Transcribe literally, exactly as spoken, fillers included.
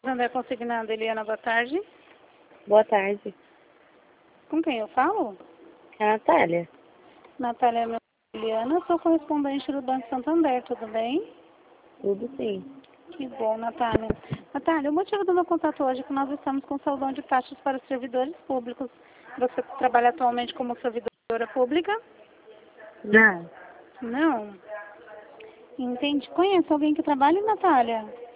Santander Consignado, Eliana, boa tarde. Boa tarde. Com quem eu falo? É a Natália. Natália, meu nome é Eliana, sou correspondente do Banco Santander, tudo bem? Tudo sim. Que bom, Natália. Natália, o motivo do meu contato hoje é que nós estamos com saudão de taxas para os servidores públicos. Você trabalha atualmente como servidora pública? Não. Não? Entende? Conhece alguém que trabalha, Natália?